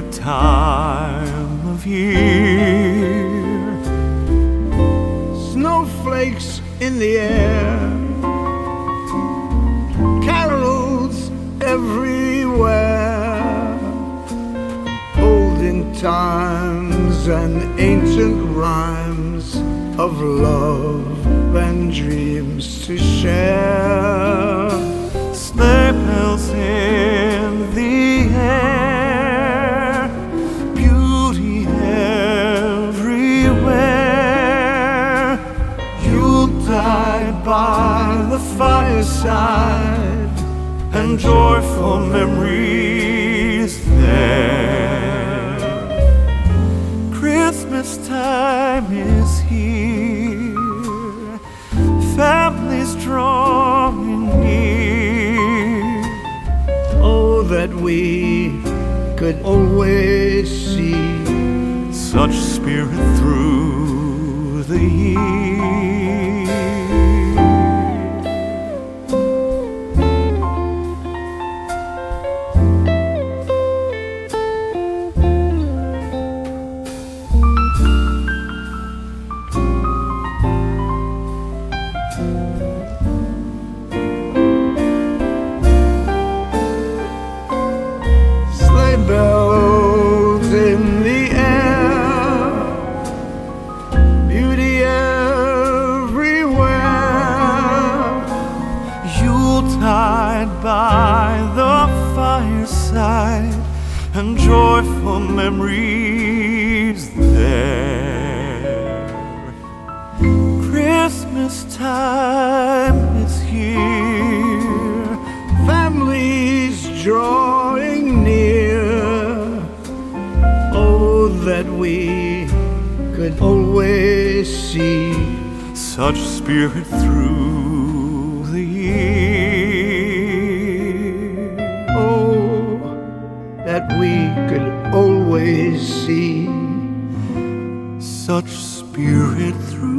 time of year. Snowflakes in the air, carols everywhere, olden times and ancient rhymes of love and dreams to share. Sleigh bells in the air, beauty everywhere. Yuletide by the fireside, and joyful memories there. Christmas time is here, families drawing near. Oh, that we could always see such spirit through the year. Bells in the air, beauty everywhere. Yuletide by the fireside, and joyful memories there. Christmas time is here, families drawing near. Oh, that we could always see such spirit through the year. Oh, that we could always see such spirit through